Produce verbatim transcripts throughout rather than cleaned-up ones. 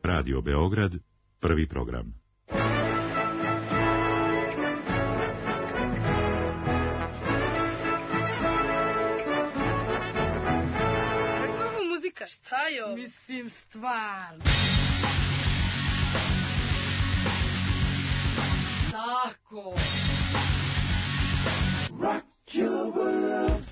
Radio Beograd, prvi program. Kakva je muzika? Šta je ovo? Mislim, stvarno. Tako. Rock your world.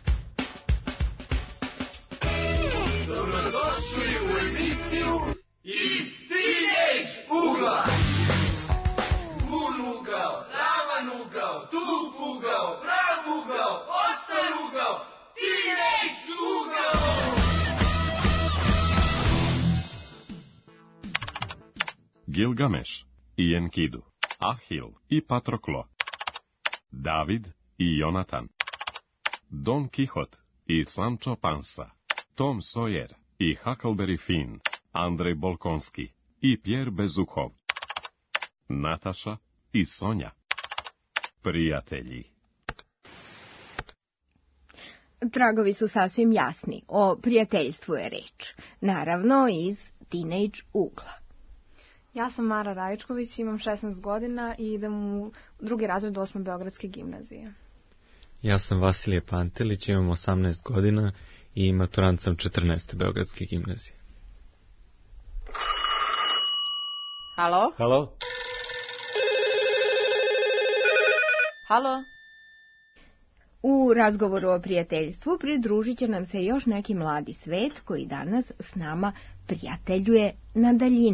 Dobrodošli u emisiju Iz Teenage ugla. Bun ugao, ravan ugao, tup ugao, prav ugao, ostar ugao, Teenage ugao. Gilgameš i Enkidu, Ahil i Patroklo, David i Jonatan, Don Kihot i Sancho Pansa, Tom Sawyer i Huckleberry Finn, Andrej Bolkonski i Pierre Bezukhov, Nataša i Sonja. Prijatelji. Tragovi su sasvim jasni. O prijateljstvu je reč. Naravno iz Teenage ugla. Ja sam Mara Rajičković, imam šesnaest godina i idem u drugi razred osme Beogradske gimnazije. Ja sam Vasilije Pantelić, imam osamnaest godina i maturant sam četrnaeste Beogradske gimnazije. Halo? Halo? Halo? U razgovoru o prijateljstvu pridružit će nam se još neki mladi svet koji danas s nama prijateljuje na daljinu.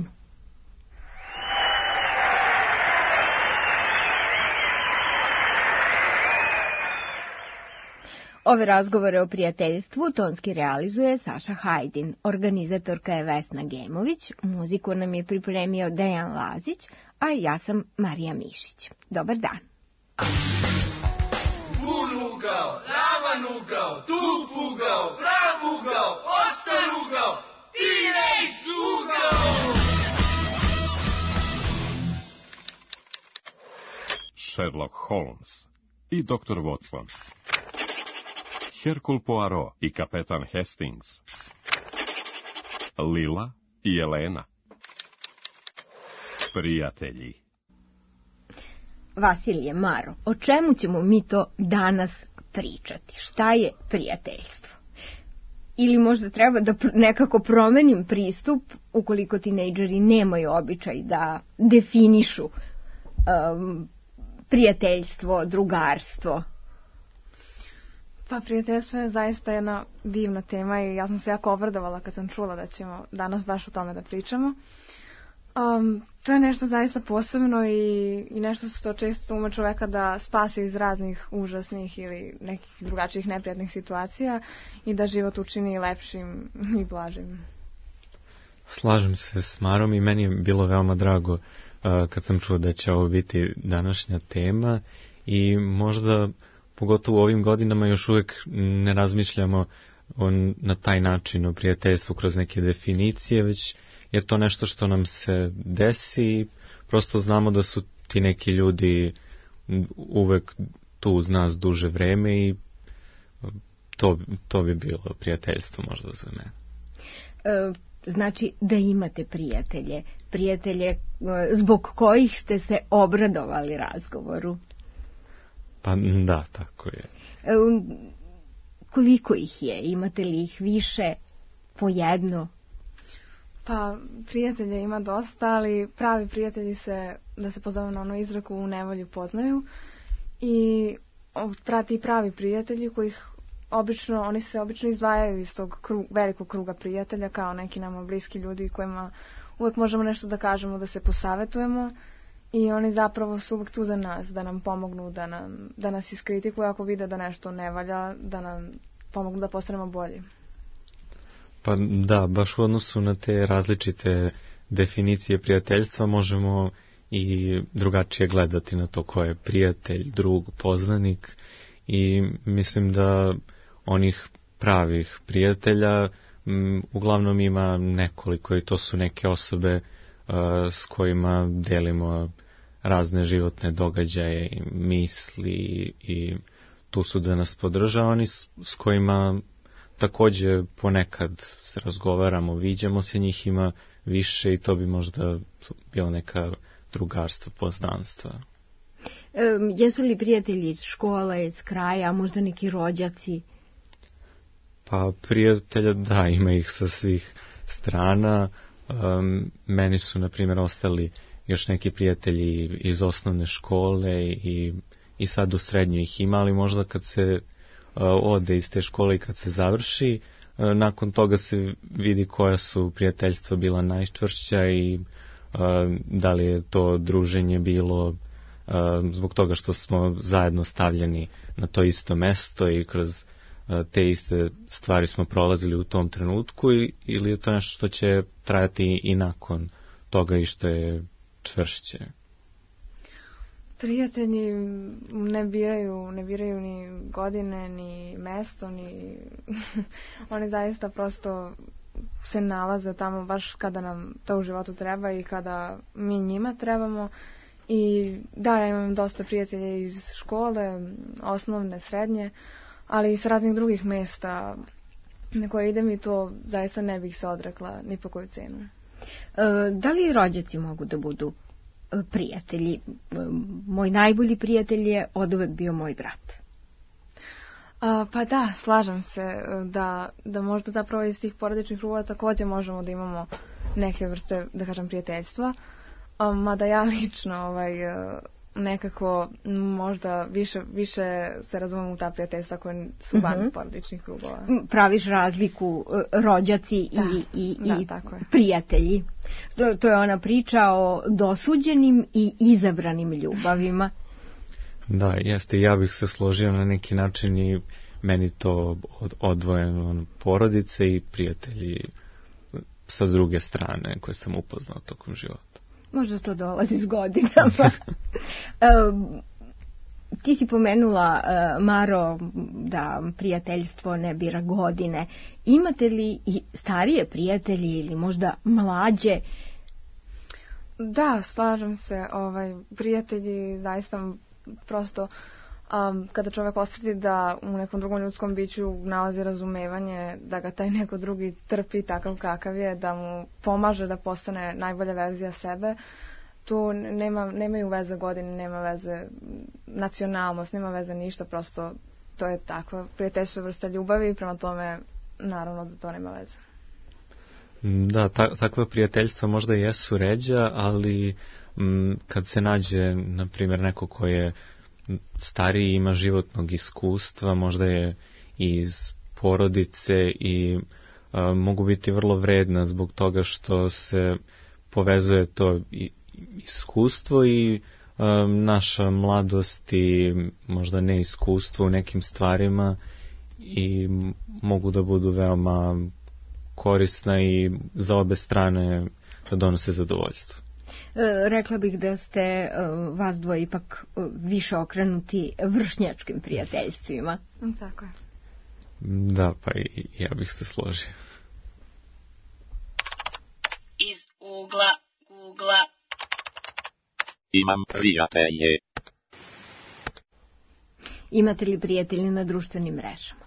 Ove razgovore o prijateljstvu tonski realizuje Saša Hajdin, organizatorka je Vesna Gemović, muziku nam je pripremio Dejan Lazić, a ja sam Marija Mišić. Dobar dan. Bun ugao, ravan ugao, tup ugao, prav ugao, ostar ugao, Teenage ugao. Sherlock Holmes i doktor Watson, Hercule Poirot i kapetan Hastings, Lila i Elena. Prijatelji. Vasilije, Maro, o čemu ćemo mi to danas pričati? Šta je prijateljstvo? Ili možda treba da nekako promenim pristup, ukoliko tinejdžeri nemaju običaj da definišu um, prijateljstvo, drugarstvo? Pa prijateljstvo je zaista jedna divna tema i ja sam se jako obradovala kad sam čula da ćemo danas baš o tome da pričamo. Um, to je nešto zaista posebno i, i nešto što često ume čoveka da spasi iz raznih užasnih ili nekih drugačijih neprijatnih situacija i da život učini lepšim i blažim. Slažem se s Marom i meni je bilo veoma drago uh, kad sam čuo da će ovo biti današnja tema i možda pogotovo u ovim godinama još uvijek ne razmišljamo on, na taj način o prijateljstvu kroz neke definicije, već je to nešto što nam se desi, prosto znamo da su ti neki ljudi uvek tu uz nas duže vreme i to, to bi bilo prijateljstvo možda za mene. E, znači da imate prijatelje, prijatelje zbog kojih ste se obradovali razgovoru. Pa da, tako je. E, koliko ih je? Imate li ih više po jedno? Pa prijatelja ima dosta, ali pravi prijatelji se, da se pozove na onu izreku, u nevolji poznaju. I prati i pravi prijatelji kojih obično, oni se obično izdvajaju iz tog krug, velikog kruga prijatelja kao neki nama bliski ljudi kojima uvek možemo nešto da kažemo, da se posavetujemo. I oni zapravo su uvek tu za nas, da nam pomognu, da, nam, da nas iskritikuju ako vide da nešto ne valja, da nam pomognu da postanemo bolji. Pa da, baš u odnosu na te različite definicije prijateljstva možemo i drugačije gledati na to ko je prijatelj, drug, poznanik i mislim da onih pravih prijatelja m, uglavnom ima nekoliko i to su neke osobe uh, s kojima delimo razne životne događaje i misli i tu su da nas podrža, oni s, s kojima također ponekad se razgovaramo, viđamo se, njih ima više i to bi možda bilo neka drugarstva, poznanstva. E, jesu li prijatelji iz škole, iz kraja, možda neki rođaci? Pa prijatelja, da, ima ih sa svih strana. Um, meni su, na primjer, ostali još neki prijatelji iz osnovne škole i, i sad u srednjoj ih ima, ali možda kad se uh, ode iz te škole i kad se završi, uh, nakon toga se vidi koja su prijateljstva bila najčvršća i uh, da li je to druženje bilo uh, zbog toga što smo zajedno stavljeni na to isto mesto i kroz te iste stvari smo prolazili u tom trenutku ili je to nešto što će trajati i nakon toga i što je čvršće? Prijatelji ne biraju, ne biraju ni godine, ni mesto, ni oni zaista prosto se nalaze tamo baš kada nam to u životu treba i kada mi njima trebamo. I da, ja imam dosta prijatelja iz škole, osnovne, srednje, ali i s raznih drugih mesta na koje idem i to zaista ne bih se odrekla ni po koju cenu. E, da li rođaci mogu da budu prijatelji? E, moj najbolji prijatelj je oduvek bio moj brat. A, pa da, slažem se da, da možda zapravo iz tih porodičnih krugova također možemo da imamo neke vrste, da kažem, prijateljstva. A, mada ja lično ovaj, nekako možda više, više se razumem u ta prijateljstva koje su van uh-huh. porodičnih krugova. Praviš razliku rođaci da, i, i, da, i tako je. Prijatelji. To, to je ona priča o dosuđenim i izabranim ljubavima. Da, jeste, ja bih se složio na neki način i meni to od, odvojeno porodice i prijatelji sa druge strane koje sam upoznao tokom života. Možda to dolazi s godinama. um, ti si pomenula, uh, Maro, da prijateljstvo ne bira godine. Imate li i starije prijatelji ili možda mlađe? Da, slažem se. Ovaj, prijatelji zaista prosto um, kada čovjek osjeti da u nekom drugom ljudskom biću nalazi razumevanje, da ga taj neko drugi trpi takav kakav je, da mu pomaže da postane najbolja verzija sebe, tu nema, nemaju veze godine, nema veze nacionalnost, nema veze ništa, prosto to je takva prijateljstva vrsta ljubavi i prema tome naravno da to nema veze. Da, ta, takva prijateljstva možda jesu ređa, ali m, kad se nađe, na primjer, neko ko je stariji, ima životnog iskustva, možda je iz porodice i a, mogu biti vrlo vredna zbog toga što se povezuje to i, iskustvo i a, naša mladost i možda neiskustvo u nekim stvarima i mogu da budu veoma korisna i za obe strane da donose zadovoljstvo. E, rekla bih da ste e, vas dvoje ipak e, više okrenuti vršnjačkim prijateljstvima. Tako je. Da, pa i ja bih se složio. Iz ugla Google-a. Imam prijatelje. Imate li prijatelje na društvenim mrežama?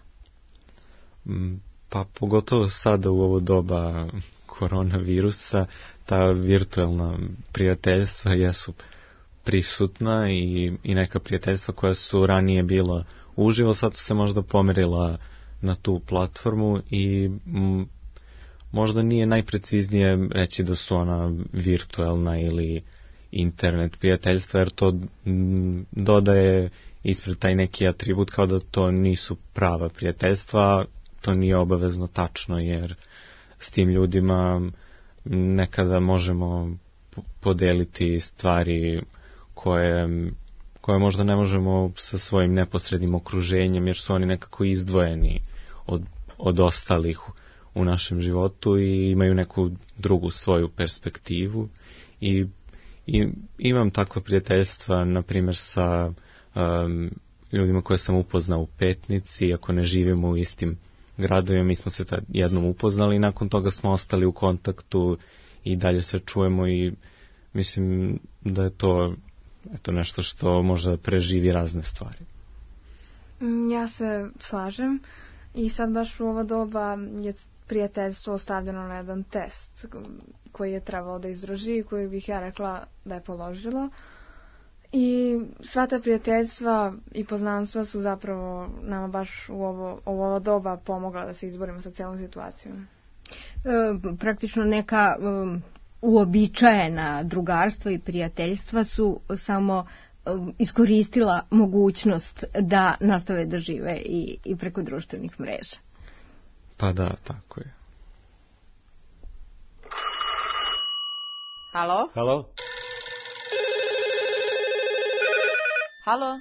Pa pogotovo sada u ovo doba koronavirusa, ta virtualna prijateljstva jesu prisutna i, i neka prijateljstva koja su ranije bila uživo, sad su se možda pomerila na tu platformu i m, možda nije najpreciznije reći da su ona virtualna ili internet prijateljstva, jer to m, dodaje ispred taj neki atribut kao da to nisu prava prijateljstva. To nije obavezno tačno, jer s tim ljudima nekada možemo podeliti stvari koje, koje možda ne možemo sa svojim neposrednim okruženjem, jer su oni nekako izdvojeni od, od ostalih u našem životu i imaju neku drugu svoju perspektivu. I, i imam takva prijateljstva, na primjer, sa um, ljudima koje sam upoznao u Petnici, iako ne živimo u istim gradovima, mi smo se tad jednom upoznali i nakon toga smo ostali u kontaktu i dalje se čujemo i mislim da je to eto nešto što možda preživi razne stvari. Ja se slažem i sad baš u ovo doba je prijateljstvo ostavljeno na jedan test koji je trebalo da izdrži i koji bih ja rekla da je položilo. I sva ta prijateljstva i poznanstva su zapravo nama baš u ovo, u ovo doba pomogla da se izborimo sa cijelom situacijom. E, praktično neka um, uobičajena drugarstva i prijateljstva su samo um, iskoristila mogućnost da nastave da žive i, i preko društvenih mreža. Pa da, tako je. Halo? Halo? Halo?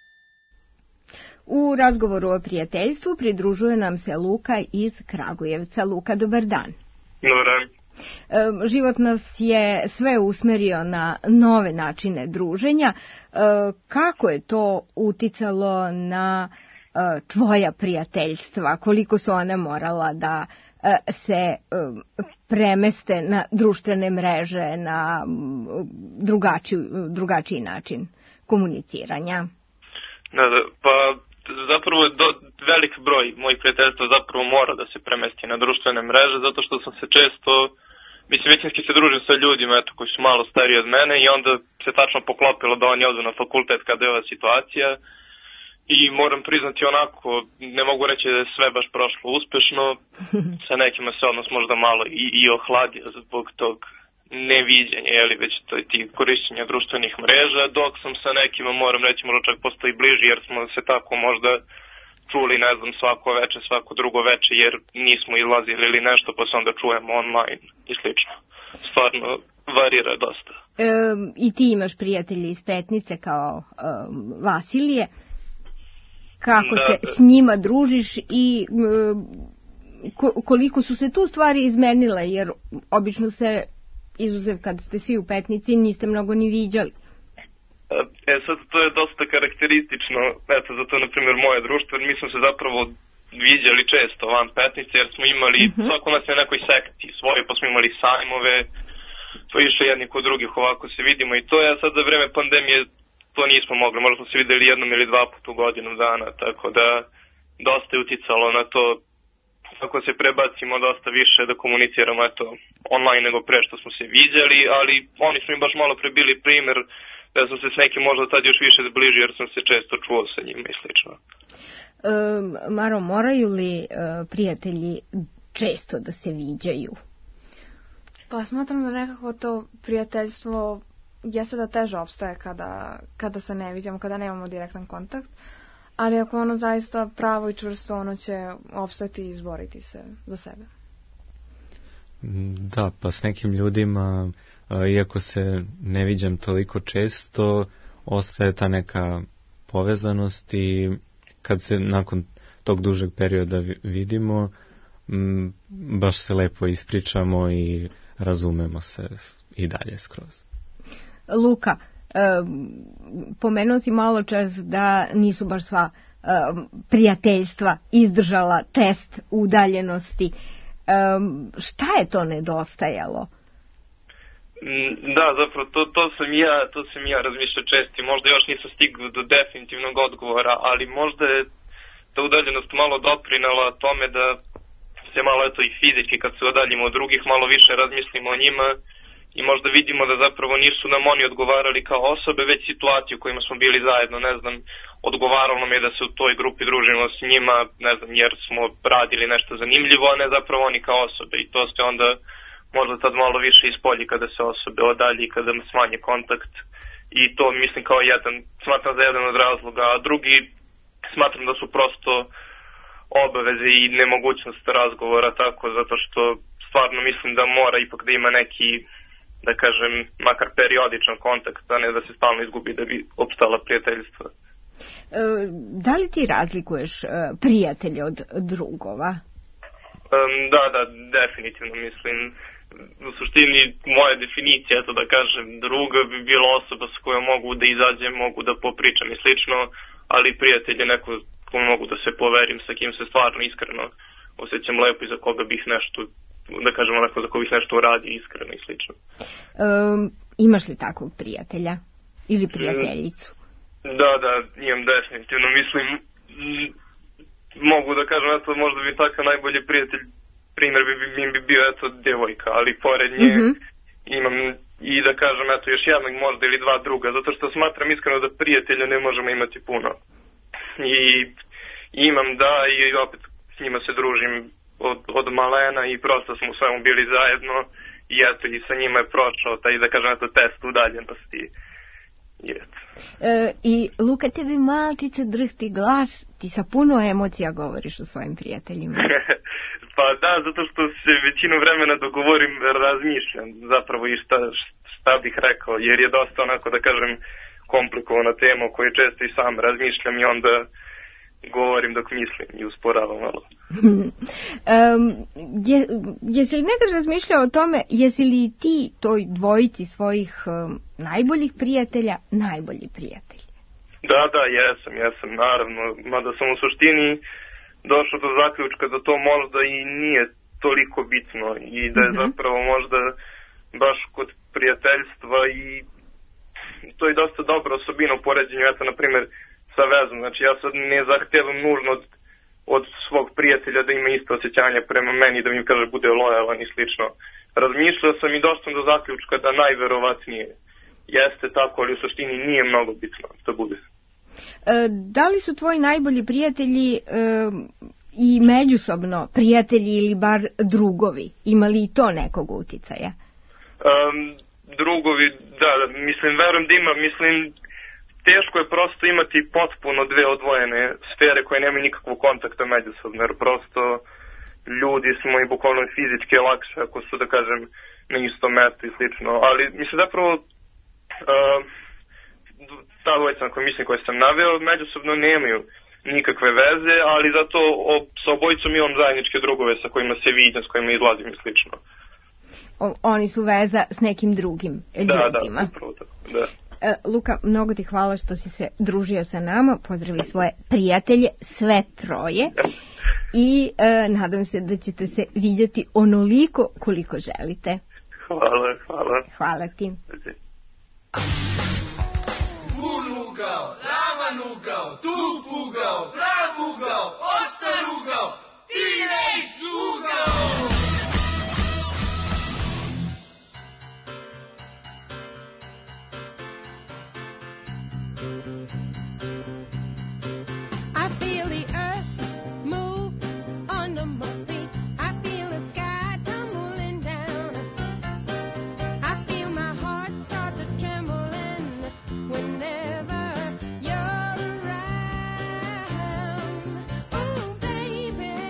U razgovoru o prijateljstvu pridružuje nam se Luka iz Kragujevca. Luka, dobar dan. Dobar dan. E, život nas je sve usmerio na nove načine druženja. E, kako je to uticalo na e, tvoja prijateljstva? Koliko su ona morala da e, se e, premeste na društvene mreže, na drugačiji, drugačiji način komuniciranja? Da, da, pa zapravo je do, velik broj mojih prijateljstva zapravo mora da se premesti na društvene mreže, zato što sam se često, mislim, većinski se družim sa ljudima eto, koji su malo stariji od mene i onda se tačno poklopilo da oni odu na fakultet kada je ova situacija i moram priznati onako, ne mogu reći da je sve baš prošlo uspešno, sa nekima se odnos možda malo i, i ohladio zbog tog neviđenja, je li već to je ti korišćenja društvenih mreža, dok sam sa nekima, moram reći, možda čak postoji bliži, jer smo se tako možda čuli, ne znam, svako veče, svako drugo veče, jer nismo izlazili ili nešto, pa se onda čujemo online i slično. Stvarno, varira dosta. E, I ti imaš prijatelje iz Petnice kao e, Vasilije. Kako da, se s njima družiš i e, koliko su se tu stvari izmenile, jer obično se izuzev kad ste svi u Petnici, niste mnogo ni viđali. E sad, to je dosta karakteristično, eto, zato, na primjer, moje društvo, mi smo se zapravo viđali često van Petnice, jer smo imali, uh-huh. svako nas je na nekoj sekciji svoje, pa smo imali sajmove, to išlo jedni kod drugih, ovako se vidimo i to je, sad za vreme pandemije to nismo mogli, možda smo se videli jednom ili dva puta u godinu dana, tako da dosta je uticalo na to. Ako se prebacimo dosta više da komuniciramo eto, online nego pre što smo se viđali, ali oni su mi baš malo pre bili primjer da sam se s nekim možda tad još više zbližio jer sam se često čuo sa njima i slično. E, Maro, moraju li e, prijatelji često da se viđaju? Pa smatram da nekako to prijateljstvo jeste da teže opstaje kada, kada se ne viđamo, kada nemamo direktan kontakt. Ali ako ono zaista pravo i čvrsto, ono će opstati i izboriti se za sebe. Da, pa s nekim ljudima, iako se ne viđam toliko često, ostaje ta neka povezanost i kad se nakon tog dužeg perioda vidimo, baš se lepo ispričamo i razumemo se i dalje skroz. Luka, E, pomenuo si malo čas da nisu baš sva e, prijateljstva izdržala test udaljenosti. E, šta je to nedostajalo? Da, zapravo, to, to sam ja, to sam ja razmišljao česti. Možda još nisam stigao do definitivnog odgovora, ali možda je ta udaljenost malo doprinela tome da se malo eto i fizički, kad se udaljimo od drugih, malo više razmislimo o njima i možda vidimo da zapravo nisu nam oni odgovarali kao osobe, već situacije u kojima smo bili zajedno, ne znam, odgovaralo nam je da se u toj grupi družimo s njima, ne znam, jer smo radili nešto zanimljivo, a ne zapravo oni kao osobe i to se onda možda tad malo više ispolji kada se osobe odalji i kada smanje kontakt i to mislim kao jedan, smatram za jedan od razloga, a drugi smatram da su prosto obaveze i nemogućnost razgovora tako, zato što stvarno mislim da mora ipak da ima neki, da kažem, makar periodičan kontakt, a ne da se stalno izgubi da bi opstala prijateljstva. E, da li ti razlikuješ e, prijatelje od drugova? Um, da, da, definitivno mislim. U suštini moja definicija, eto da kažem, druga bi bila osoba s kojom mogu da izađem, mogu da popričam i slično, ali prijatelj je neko kome mogu da se poverim, sa kim se stvarno iskreno osjećam lepo i za koga bih nešto, da kažem onako, za koga bih nešto uradio iskreno i slično. Um, imaš li takvog prijatelja ili prijateljicu? Da, da, imam definitivno, mislim, mogu da kažem, eto možda bi takav najbolji prijatelj primjer bi, bi, bi bio eto djevojka, ali pored nje Mhm. imam i da kažem eto još jednog možda ili dva druga, zato što smatram iskreno da prijatelja ne možemo imati puno. I imam da i opet s njima se družim od, od malena i prosto smo u svemu bili zajedno i eto i sa njima je prošao taj da kažem eto test udaljenosti. I eto. E, I Luka, tebi malčice drhti glas, ti sa puno emocija govoriš o svojim prijateljima. Pa da, zato što se većinu vremena dogovorim, razmišljam zapravo i šta, šta bih rekao, jer je dosta onako da kažem komplikovana tema o kojoj često i sam razmišljam i onda govorim dok mislim i usporavam malo. um, je, jesi li nekad razmišljao o tome, jesi li ti toj dvojici svojih um, najboljih prijatelja najbolji prijatelj? Da, da, jesam, jesam, naravno, mada sam u suštini došao do zaključka da to možda i nije toliko bitno i da je zapravo možda baš kod prijateljstva i to je dosta dobra osobina u poređenju, eto, na primjer, sa vezom. Znači, ja sad ne zahtevam nužno od, od svog prijatelja da ima isto osjećanje prema meni, da mi kaže bude lojalan i slično. Razmišljao sam i došao do zaključka da najverovatnije jeste tako, ali u suštini nije mnogo bitno da bude. E, da li su tvoji najbolji prijatelji e, i međusobno prijatelji ili bar drugovi? Ima li i to nekog uticaja? Um, drugovi, da, mislim, verujem da ima, mislim, teško je prosto imati potpuno dve odvojene sfere koje nemaju nikakvog kontakta međusobno, jer prosto ljudi smo i bukvalno fizički lakše ako su, da kažem, na istom mestu i slično, ali mislim zapravo uh, ta dvojica na koje mislim koje sam naveo međusobno nemaju nikakve veze, ali zato o, sa obojicom imam zajedničke drugove sa kojima se vidim, s kojima izlazim i slično. O, oni su veza s nekim drugim ljudima. Da, da, upravo tako, da. E, Luka, mnogo ti hvala što si se družio sa nama, pozdravi svoje prijatelje, sve troje, i e, nadam se da ćete se viđati onoliko koliko želite. Hvala, hvala. Hvala ti. Vun ugao, ravan ugao, tuf ugao, prav ugao, ostar ugao, T-Rex ugao! I feel the earth move under my feet. I feel the sky tumbling down. I feel my heart start to trembling whenever you're around. Oh, baby.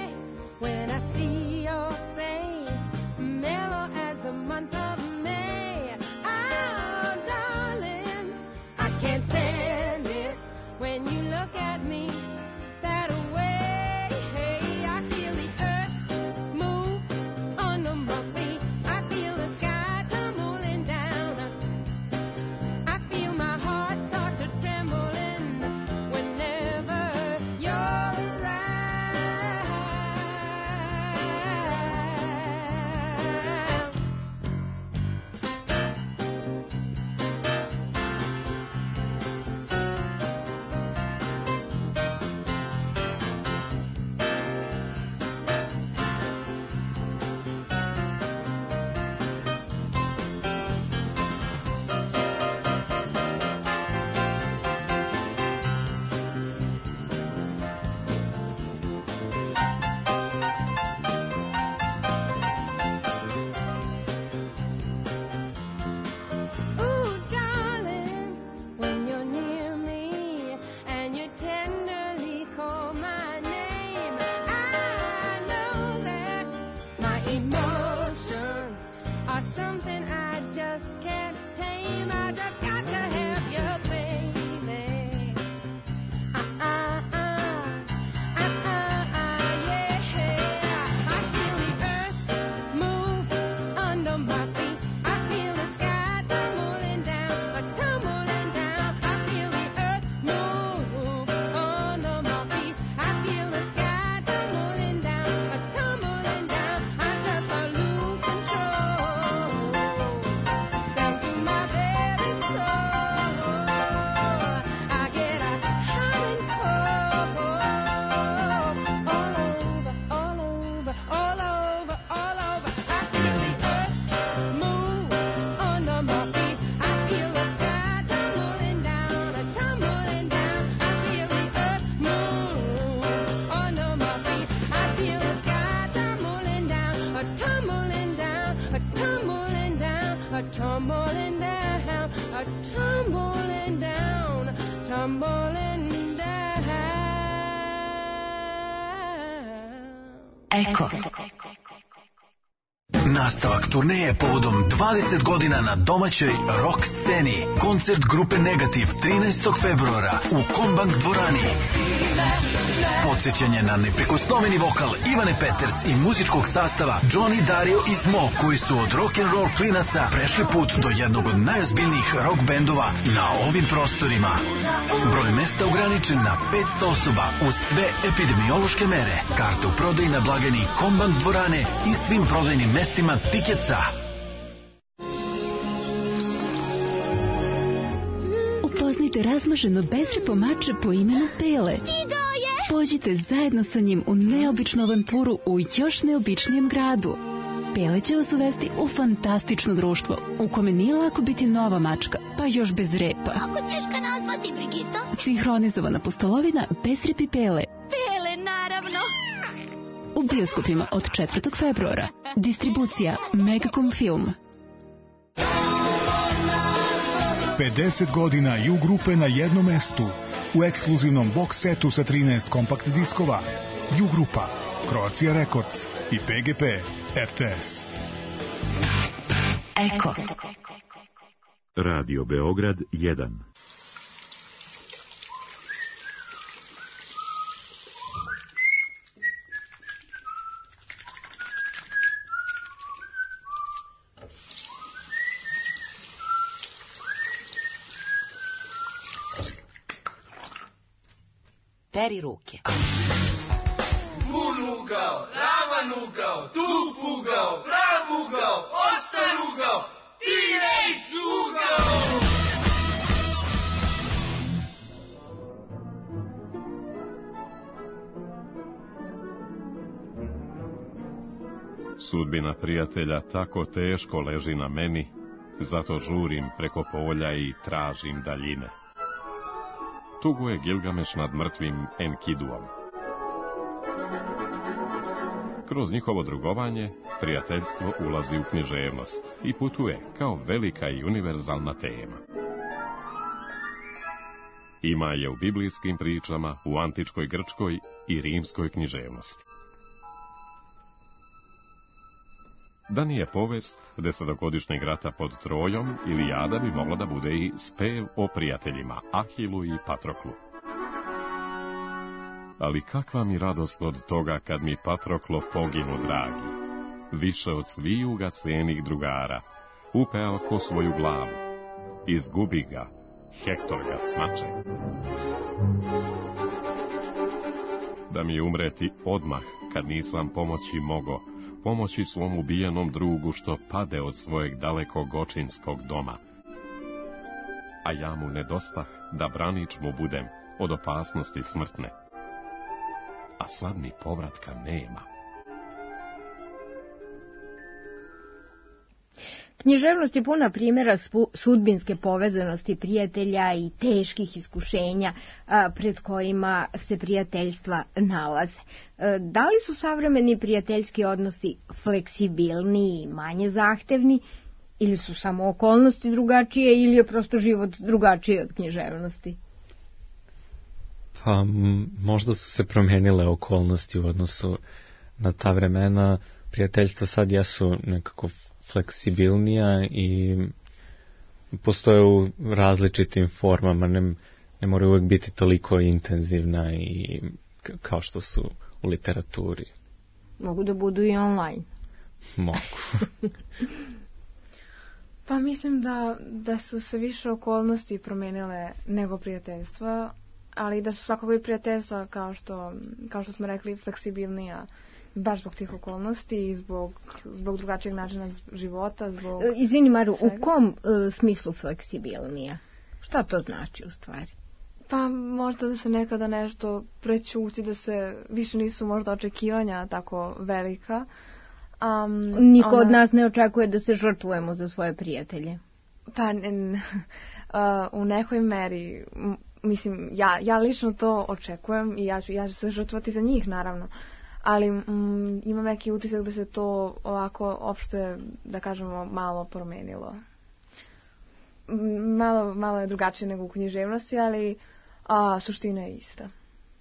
tumbling down, a tumbling down, tumbling down. Eko. Nastavak turneje povodom dvadeset godina na domaćoj rock sceni. Koncert grupe Negativ trinaestog februara u Kombank dvorani. Podsjećanje na neprikosnoveni vokal Ivane Peters i muzičkog sastava Johnny, Dario i Smo, koji su od rock'n'roll klinaca prešli put do jednog od najozbiljnijih rock bendova na ovim prostorima. Broj mesta ograničen na petsto osoba uz sve epidemiološke mere. Karte u prodaji na blagajni Kombank dvorane i svim prodajnim mestima Tiketsa. Upoznajte razmaženo bezrepo mače po imenu Pele. Pođite zajedno sa njim u neobičnu avanturu u još neobičnijem gradu. Pele će vas uvesti u fantastično društvo, u kome nije lako biti nova mačka, pa još bez repa. Kako ćeš ga nazvati, Brigito? Sinhronizovana pustolovina bez repi Pele. Pele, naravno. U bioskopima od četvrtog februara. Distribucija Megacom Film. pedeset godina ju grupe na jednom mestu. U ekskluzivnom box setu sa trinaest kompakt diskova. Ju grupa, Croatia Records i P G P R T S. Eko. Radio Beograd jedan. Peri ruke. Bun ugao, ravan ugao, tup ugao, prav ugao, ostar ugao, T-Rex ugao! Sudbina prijatelja tako teško leži na meni, zato žurim preko polja i tražim daljine. Tuguje Gilgameš nad mrtvim Enkiduom. Kroz njihovo drugovanje, prijateljstvo ulazi u književnost i putuje kao velika i univerzalna tema. Ima je u biblijskim pričama, u antičkoj grčkoj i rimskoj književnosti. Da nije povest desetogodišnjeg rata pod Trojom, Ilijada bi mogla da bude i spev o prijateljima Ahilu i Patroklu. Ali kakva mi radost od toga kad mi Patroklo poginu dragi. Više od sviju ga cenih drugara, upeo ko svoju glavu. Izgubi ga, Hektor ga smače. Da mi umreti odmah, kad nisam pomoći mogo, pomoći svom ubijenom drugu što pade od svojeg dalekog očinskog doma. A ja mu nedostah da branič mu budem od opasnosti smrtne. A sad mi povratka nema. Književnost je puna primjera sudbinske povezanosti prijatelja i teških iskušenja a, pred kojima se prijateljstva nalaze. E, da li su savremeni prijateljski odnosi fleksibilniji i manje zahtevni, ili su samo okolnosti drugačije, ili je prosto život drugačiji od književnosti? Pa možda su se promijenile okolnosti u odnosu na ta vremena. Prijateljstva sad jesu nekako fleksibilnija i postoje u različitim formama, ne, ne moraju uvijek biti toliko intenzivna i kao što su u literaturi. Mogu da budu i online. Mogu. Pa mislim da, da su se više okolnosti promijenile nego prijateljstva, ali da su svakako i prijateljstva, kao što, kao što smo rekli, fleksibilnija. Baš zbog tih okolnosti i zbog, zbog drugačijeg načina života. Zbog Izvini Maru, svega. U kom uh, smislu fleksibilnija? Šta to znači u stvari? Pa možda da se nekada nešto prećuti, da se više nisu možda očekivanja tako velika. Um, Niko ona... od nas ne očekuje da se žrtvujemo za svoje prijatelje. Pa n, uh, u nekoj meri, mislim, ja, ja lično to očekujem i ja ću, ja ću se žrtvovati za njih, naravno. Ali mm, imam neki utisak da se to ovako opšte, da kažemo, malo promenilo. malo, malo je drugačije nego u književnosti, ali a, suština je ista.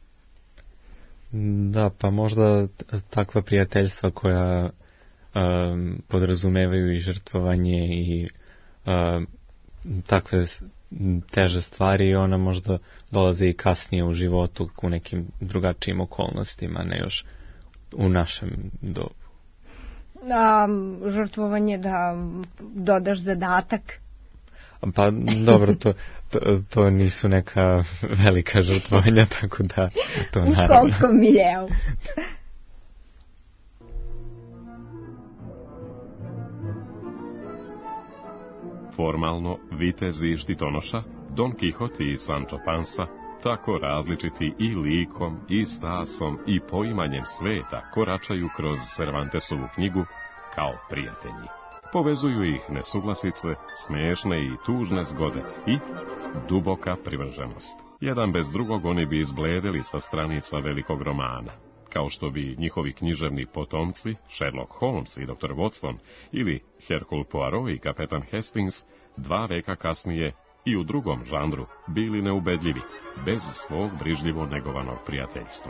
Da, pa možda takva prijateljstva koja um, podrazumevaju i žrtvovanje i um, takve teže stvari, ona možda dolaze i kasnije u životu u nekim drugačijim okolnostima, ne još u našem dobu. A, žrtvovanje da dodaš zadatak. Pa dobro, to, to, to nisu neka velika žrtvovanja, tako da to u naravno. U školskom miljeu. Formalno, vitezi i štitonoša, Don Quixote i Sancho Panza, tako različiti i likom, i stasom, i poimanjem sveta, koračaju kroz Cervantesovu knjigu kao prijatelji. Povezuju ih nesuglasice, smešne i tužne zgode i duboka privrženost. Jedan bez drugog oni bi izbledeli sa stranica velikog romana, kao što bi njihovi književni potomci, Sherlock Holmes i doktor Watson, ili Hercule Poirot i kapetan Hastings, dva veka kasnije i u drugom žanru bili neubedljivi, bez svog brižljivo negovanog prijateljstva.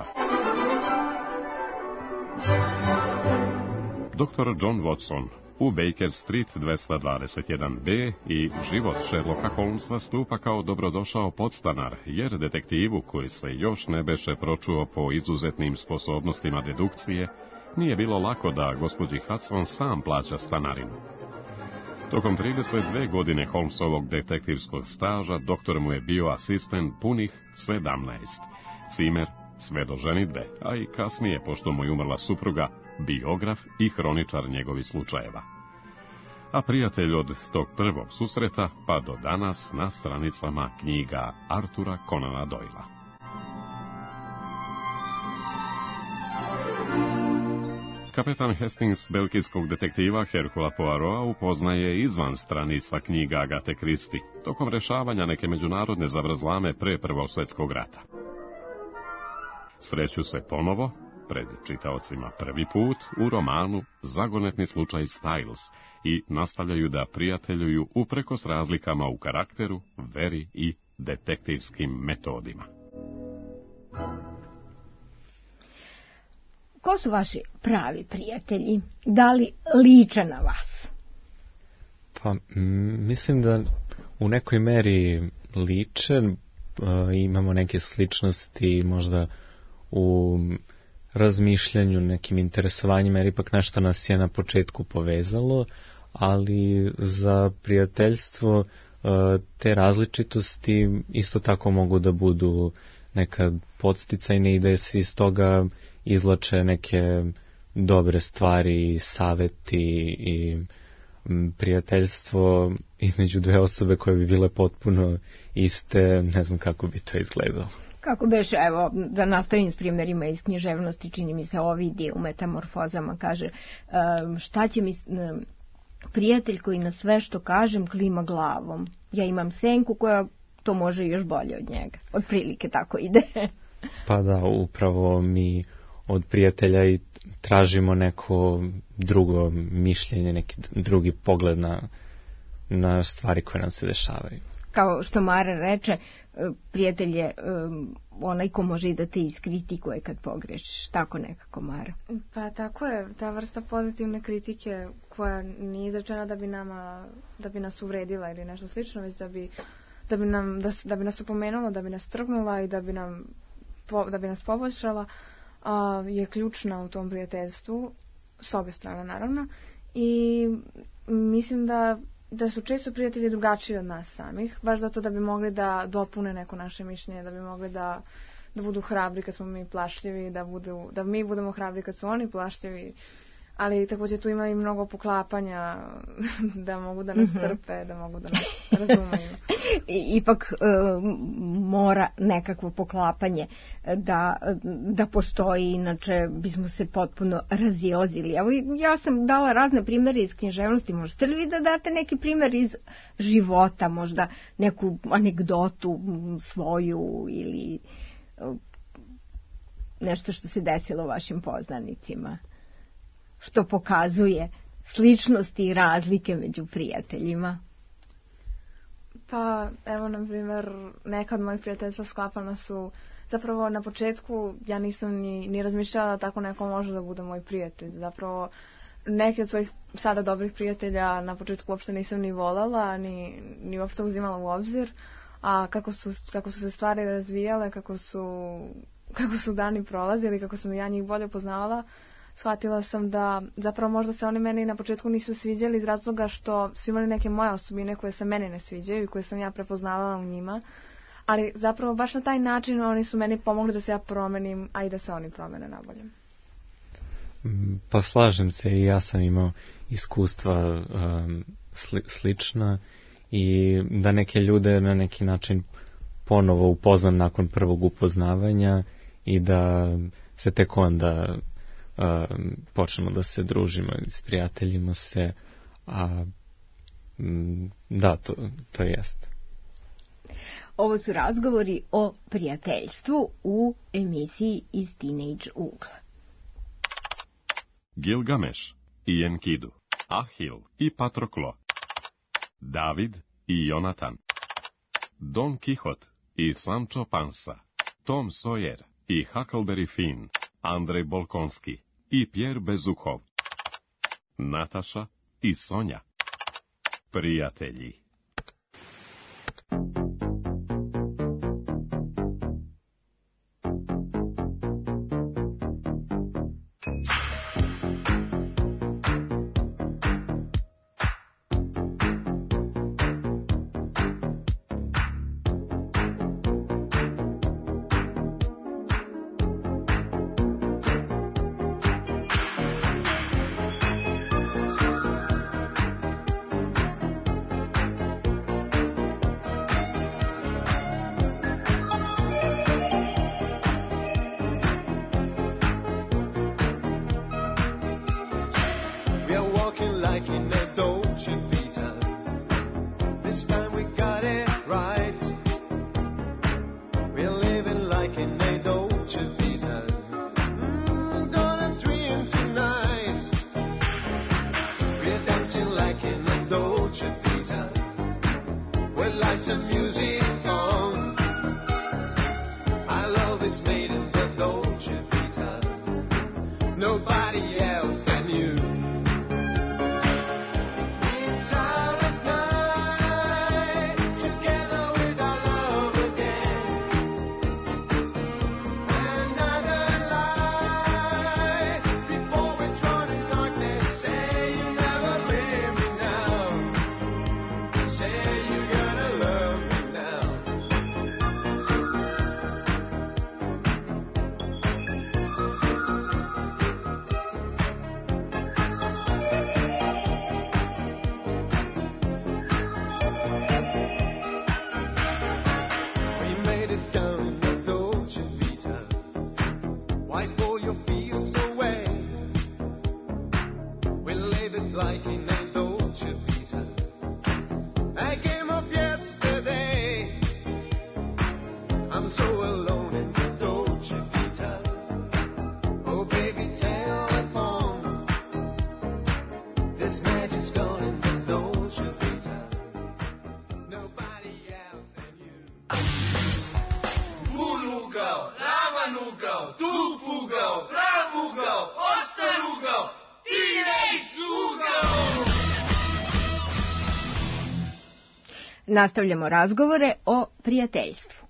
doktor John Watson u Baker Street dvesta dvadeset jedan B i život Sherlocka Holmesa stupa kao dobrodošao podstanar, jer detektivu, koji se još ne beše pročuo po izuzetnim sposobnostima dedukcije, nije bilo lako da gospođi Hudson sam plaća stanarinu. Tokom trideset dve godine Holmesovog detektivskog staža doktor mu je bio asistent punih sedamnaest. Cimer sve do ženidbe, a i kasnije, pošto mu je umrla supruga, biograf i hroničar njegovih slučajeva. A prijatelj od tog prvog susreta pa do danas na stranicama knjiga Artura Conana Doylea. Kapetan Hastings belgijskog detektiva Hercula Poirota upoznaje izvan stranica knjiga Agate Christie, tokom rešavanja neke međunarodne zavrzlame pre Prvog svjetskog rata. Sreću se ponovo, pred čitaocima prvi put, u romanu Zagonetni slučaj Styles i nastavljaju da prijateljuju uprkos razlikama u karakteru, veri i detektivskim metodima. Ko su vaši pravi prijatelji? Da li liče na vas? Pa, mislim da u nekoj meri liče, imamo neke sličnosti možda u razmišljanju, nekim interesovanjima, jer ipak nešto nas je na početku povezalo, ali za prijateljstvo te različitosti isto tako mogu da budu nekad podsticajne i da se iz toga izlače neke dobre stvari, saveti i prijateljstvo između dve osobe koje bi bile potpuno iste, ne znam kako bi to izgledalo. Kako beše, evo, da nastavim s primjerima iz književnosti, čini mi se Ovidije u Metamorfozama kaže, šta će mi prijatelj koji na sve što kažem klima glavom. Ja imam senku koja to može još bolje od njega. Otprilike tako ide. Pa da, upravo mi od prijatelja i tražimo neko drugo mišljenje, neki drugi pogled na, na stvari koje nam se dešavaju. Kao što Mara reče, prijatelj je um, onaj ko može i da te iskritikuje kad pogrešiš. Tako nekako, Mara. Pa tako je, ta vrsta pozitivne kritike koja nije izrečena da bi nama, da bi nas uvredila ili nešto slično, već da bi, da bi, nam, da, da bi nas upomenula, da bi nas trgnula i da bi, nam, da bi nas poboljšala, a, je ključna u tom prijateljstvu, s obe strane naravno. I mislim da da su često prijatelji drugačiji od nas samih, baš zato da bi mogli da dopune neko naše mišljenje, da bi mogli da, da budu hrabri kad smo mi plašljivi, da, budu, da mi budemo hrabri kad su oni plašljivi, ali također tu ima i mnogo poklapanja da mogu da nas trpe, da mogu da nas razumeju. Ipak e, mora nekakvo poklapanje da, da postoji, inače bismo se potpuno razilazili. Evo, ja sam dala razne primjere iz književnosti, možete li vi da date neki primjer iz života, možda neku anegdotu svoju ili nešto što se desilo vašim poznanicima, što pokazuje sličnosti i razlike među prijateljima? Pa, evo, na primjer, neka od mojih prijateljstva sklapana su, zapravo na početku ja nisam ni, ni razmišljala da tako neko može da bude moj prijatelj. Zapravo, neki od svojih sada dobrih prijatelja na početku uopšte nisam ni voljela, ni, ni uopšte uzimala u obzir, a kako su, kako su se stvari razvijale, kako su, kako su dani prolazili, kako sam ja njih bolje poznavala, shvatila sam da zapravo možda se oni meni na početku nisu sviđali iz razloga što su imali neke moje osobine koje se meni ne sviđaju i koje sam ja prepoznavala u njima, ali zapravo baš na taj način oni su meni pomogli da se ja promenim, a i da se oni promene na bolje. Pa slažem se, i ja sam imao iskustva um, sli, slična i da neke ljude na neki način ponovo upoznam nakon prvog upoznavanja i da se tek onda um, počnemo da se družimo, sprijateljimo se, a um, da, to, to jest. Ovo su razgovori o prijateljstvu u emisiji iz Teenage ugla. Gilgameš i Enkidu, Ahil i Patroklo, David i Jonatan, Don Kihot i Sancho Pansa, Tom Sawyer i Huckleberry Finn, Andrej Bolkonski i Pierre Bezukhov, Nataša i Sonja. Prijatelji. Nastavljamo razgovore o prijateljstvu.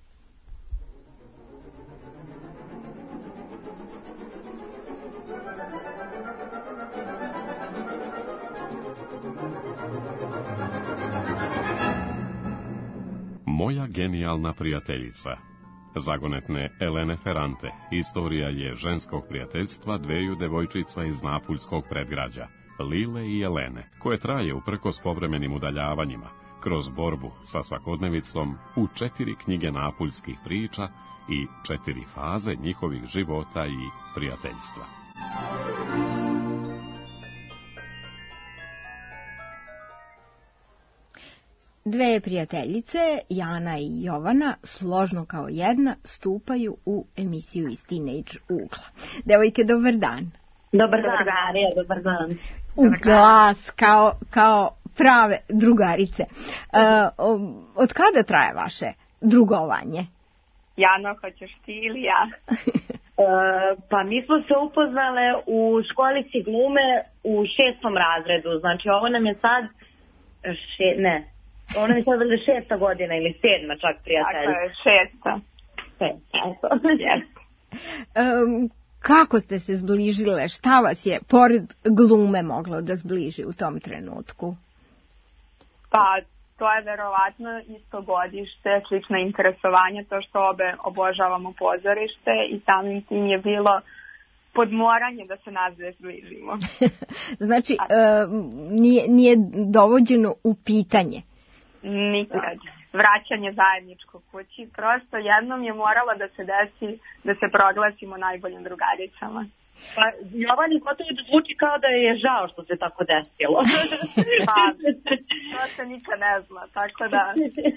Moja genijalna prijateljica. Zagonetne Elene Ferrante. Istorija je ženskog prijateljstva dveju devojčica iz napuljskog predgrađa, Lile i Elene, koje traje uprkos povremenim udaljavanjima, kroz borbu sa svakodnevicom u četiri knjige napuljskih priča i četiri faze njihovih života i prijateljstva. Dve prijateljice, Jana i Jovana, složno kao jedna, stupaju u emisiju iz Teenage ugla. Devojke, dobar dan. Dobar dan, Darija, dobar dan. U glas, kao, kao prave drugarice. Uh, od kada traje vaše drugovanje? Jano, hoćeš ti ili ja? Uh, pa mi smo se upoznale u školici glume u šestom razredu. Znači ovo nam je sad še, ne, ovo nam je sad valjda šesta godina ili sedma čak prijatelji. Tako je, šesta. Šesta, eto. um, kako ste se zbližile? Šta vas je pored glume moglo da zbliži u tom trenutku? Pa to je verovatno isto godište, slična interesovanja, to što obe obožavamo pozorište i samim tim je bilo podmoranje da se nas dve zbližimo. Znači, e, nije, nije dovođeno u pitanje? Nikad. Vraćanje zajedničko kući. Prosto jednom je moralo da se desi da se proglasimo najboljim drugaricama. Pa Jovani gotovo da zvuči kao da je žao što se tako desilo. Pa, to se nikad ne zna, tako da...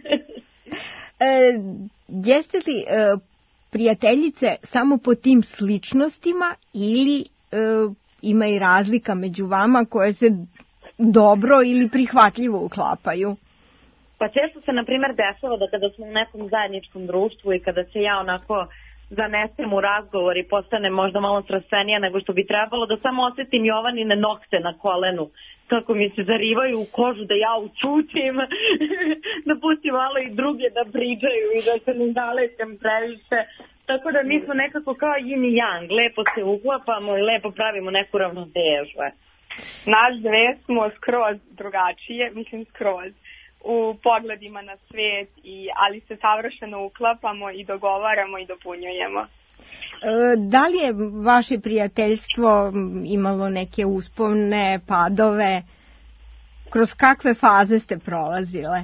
E, jeste li e, prijateljice samo po tim sličnostima ili e, ima i razlika među vama koje se dobro ili prihvatljivo uklapaju? Pa često se, na primjer, dešava da kada smo u nekom zajedničkom društvu i kada se ja onako zanesem u razgovor i postane možda malo strastvenija nego što bi trebalo, da samo osjetim Jovanine nokte na kolenu, kako mi se zarivaju u kožu, da ja ućutim, da pustim malo i druge da pričaju i da se ne zalećem previše. Tako da mi smo nekako kao yin i yang, lepo se uklapamo i lepo pravimo neku ravnotežu. Naš dve smo skroz drugačije, mislim skroz, u pogledima na svet, i, ali se savršeno uklapamo i dogovaramo i dopunjujemo. E, da li je vaše prijateljstvo imalo neke uspone, padove? Kroz kakve faze ste prolazile?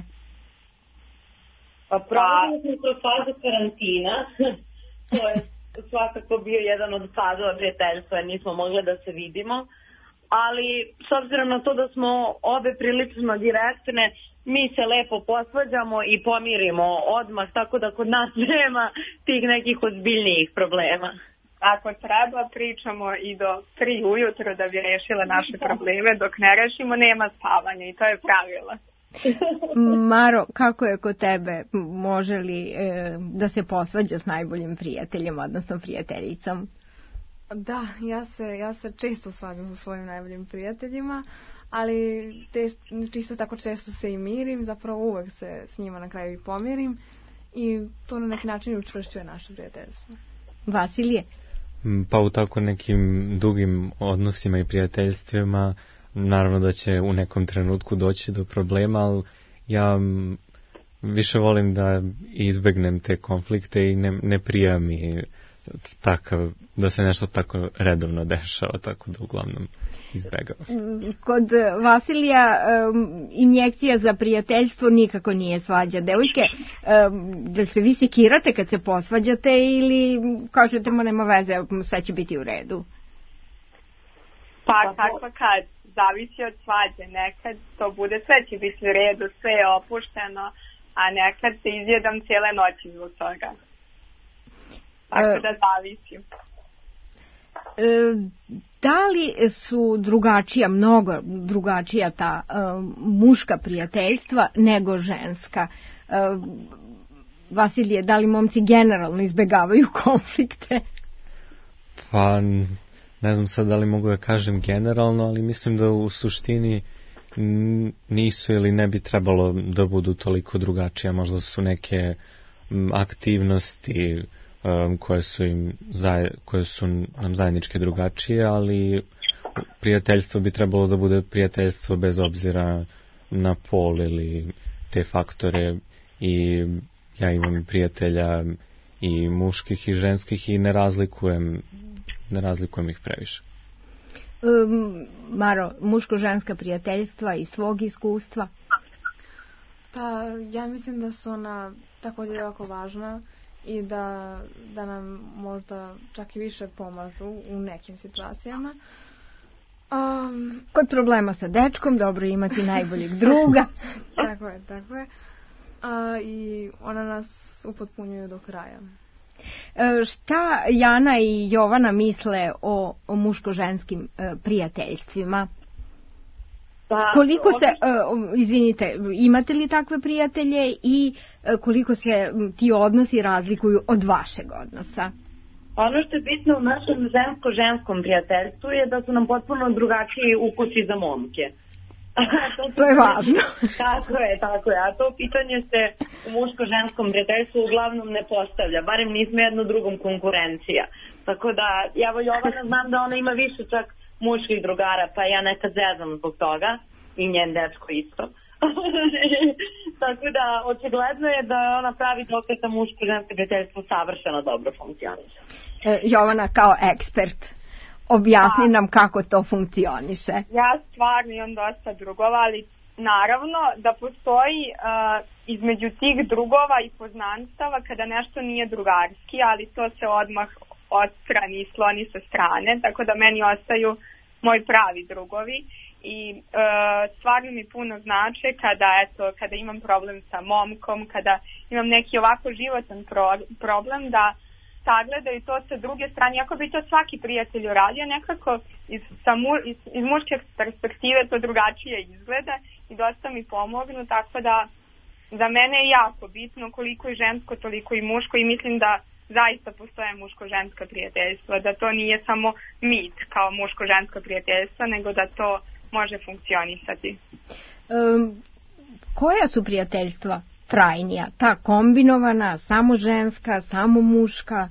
Pa prolazili smo kroz fazu karantina. To je svakako bio jedan od fazova prijateljstva, nismo mogli da se vidimo. Ali s obzirom na to da smo obe prilično direktne, mi se lepo posvađamo i pomirimo odmah, tako da kod nas nema tih nekih ozbiljnijih problema. Ako treba, pričamo i do tri ujutro da bi rešila naše probleme, dok ne rešimo nema spavanja i to je pravilo. Maro, kako je kod tebe? Može li e, da se posvađa s najboljim prijateljem, odnosno prijateljicom? Da, ja se, ja se često svađam sa svojim najboljim prijateljima, ali te, čisto tako često se i mirim, zapravo uvek se s njima na kraju i pomirim i to na neki način učvršćuje naše prijateljstvo. Vasilije? Pa u tako nekim dugim odnosima i prijateljstvima naravno da će u nekom trenutku doći do problema, ali ja više volim da izbegnem te konflikte i ne, ne prija mi takav, da se nešto tako redovno dešava, tako da uglavnom izbegavam. Kod Vasilija um, injekcija za prijateljstvo nikako nije svađa. Devojke, um, da se vi sekirate kad se posvađate ili kažete ma nema veze, sve će biti u redu? Pa kako kad, zavisi od svađe. Nekad to bude sve će biti u redu, sve je opušteno, a nekad se izjedam cijele noći zbog toga. Tako da zavisi. Da li su drugačija, mnogo drugačija ta uh, muška prijateljstva nego ženska? Uh, Vasilije, da li momci generalno izbegavaju konflikte? Pa ne znam sad da li mogu da kažem generalno, ali mislim da u suštini nisu ili ne bi trebalo da budu toliko drugačije. Možda su neke aktivnosti koje su, im, koje su nam zajedničke drugačije, ali prijateljstvo bi trebalo da bude prijateljstvo bez obzira na pol ili te faktore. I ja imam prijatelja i muških i ženskih i ne razlikujem, ne razlikujem ih previše. Um, Maro, muško-ženska prijateljstva i svog iskustva? Pa ja mislim da su ona također jako važna i da, da nam možda čak i više pomažu u nekim situacijama. Um, Kod problema sa dečkom dobro imati najboljeg druga. Tako je, tako je. A, i ona nas upotpunjuju do kraja. E, šta Jana i Jovana misle o, o muško-ženskim e, prijateljstvima? Pa, koliko se, ono... uh, izvinite, imate li takve prijatelje i uh, koliko se ti odnosi razlikuju od vašeg odnosa? Ono što je bitno u našem žensko-ženskom prijateljstvu je da su nam potpuno drugačiji ukusi za momke. to, to je važno. Tako je, tako je. A to pitanje se u muško-ženskom prijateljstvu uglavnom ne postavlja. Barem nismo jedno drugom konkurencija. Tako da, ja Jovana znam da ona ima više čak muških drugara, pa ja nekad zezam zbog toga. I njen dečko isto. Tako da, očigledno je da ona pravi dokaz da muško-žensko prijateljstvo savršeno dobro funkcioniše. E, Jovana, kao ekspert, objasni A, nam kako to funkcioniše. Ja stvarno imam dosta drugova, ali naravno da postoji uh, između tih drugova i poznanstava kada nešto nije drugarski, ali to se odmah odstrani i sloni sa strane, tako da meni ostaju moji pravi drugovi. I e, stvarno mi puno znače kada, eto, kada imam problem sa momkom, kada imam neki ovako životan pro, problem, da sagledaju to sa druge strane, ako bi to svaki prijatelj uradio, nekako iz, sa mu, iz, iz muške perspektive to drugačije izgleda i dosta mi pomognu, tako da za mene je jako bitno koliko je žensko, toliko i muško i mislim da zaista postoje muško-ženska prijateljstva, da to nije samo mit kao muško-žensko prijateljstvo, nego da to može funkcionisati. Um, koja su prijateljstva trajnija? Ta kombinovana, samo ženska, samo muška?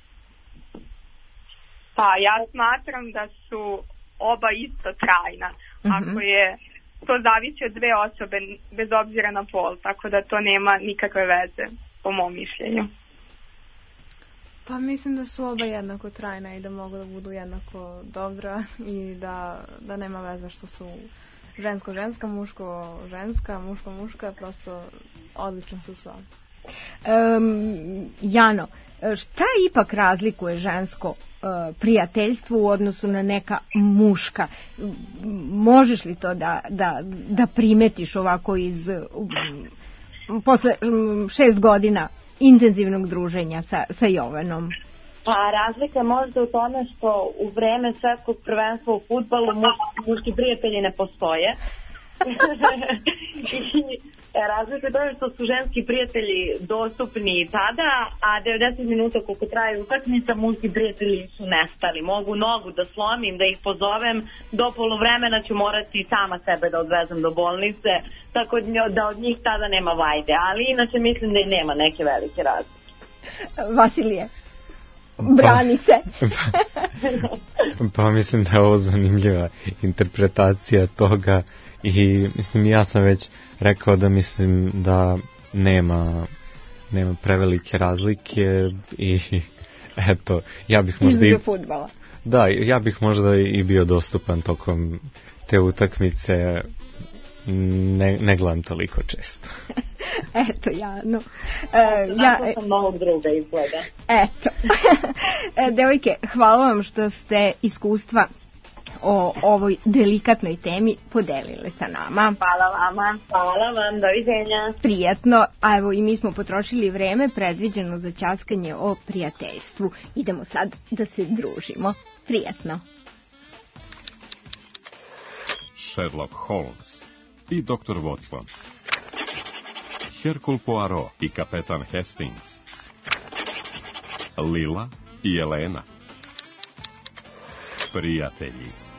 Pa ja smatram da su oba isto trajna. Uh-huh. Ako je, to zavisi od dve osobe bez obzira na pol, tako da to nema nikakve veze po mom mišljenju. Pa mislim da su oba jednako trajna i da mogu da budu jednako dobra i da, da nema veze što su žensko-ženska, muško-ženska, muško-muška, prosto odlično su sva. Um, Jano, šta ipak razlikuje žensko uh, prijateljstvo u odnosu na neka muška? Možeš li to da, da, da primetiš ovako iz um, posle um, šest godina intenzivnog druženja sa, sa Jovanom? Pa razlika je možda u tome što u vreme svetskog prvenstva u fudbalu muš, muški prijatelji ne postoje. I razlika je tome što su ženski prijatelji dostupni tada, a devedeset minuta koliko traje utakmica, muški prijatelji su nestali. Mogu nogu da slomim, da ih pozovem, do poluvremena ću morati sama sebe da odvezem do bolnice, tako da od njih tada nema vajde, ali inače mislim da i nema neke velike razlike. Vasilije, brani se. pa, pa mislim da je ovo zanimljiva interpretacija toga i mislim ja sam već rekao da mislim da nema, nema prevelike razlike i eto, ja bih možda i, fudbala. Da, ja bih možda i bio dostupan tokom te utakmice. Ne, ne gledam toliko često. Eto, Jano. E, ja, Tako sam novog druga izgleda. Eto. Devojke, hvala vam što ste iskustva o ovoj delikatnoj temi podelile sa nama. Hvala vama. Hvala vam, doviđenja. Prijatno, a evo i mi smo potrošili vreme predviđeno za ćaskanje o prijateljstvu. Idemo sad da se družimo. Prijatno. Sherlock Holmes i doktor Watson, Hercule Poirot i kapetan Hastings, Lila i Elena. Prijatelji.